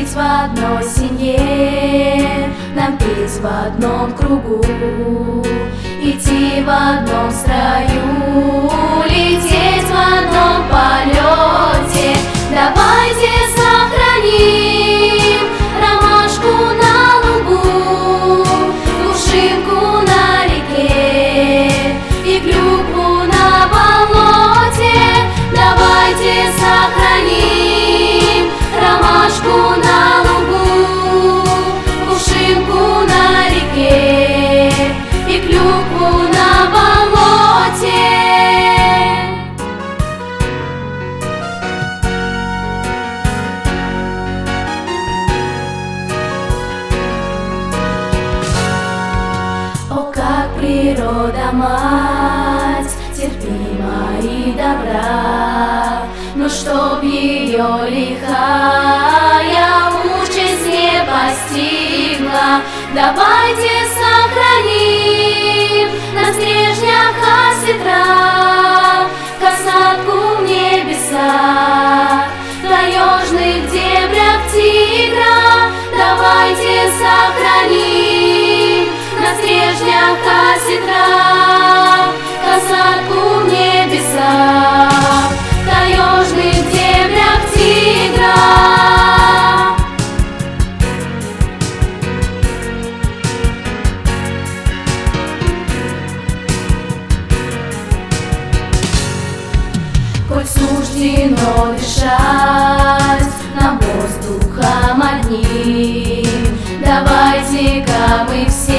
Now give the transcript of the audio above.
жить в одной семье, нам петь в одном кругу, идти в одном строю, лететь в одном полете. Давайте сохраним ромашку на лугу, кувшинку на реке и клюкву на болоте. Давайте сохраним ромашку на лугу, кувшинку на реке и клюкву на болоте. О, как природа, мать, терпима и добра, но чтоб ее лихая участь не постигла, давайте сохраним на стрежнях осетра касатку в небесах, в таежных дебрях тигра. Давайте сохраним на стрежнях осетра касатку в небесах, в таежных дебрях тигра. Коль суждено дышать нам воздухом одним, давайте-ка мы все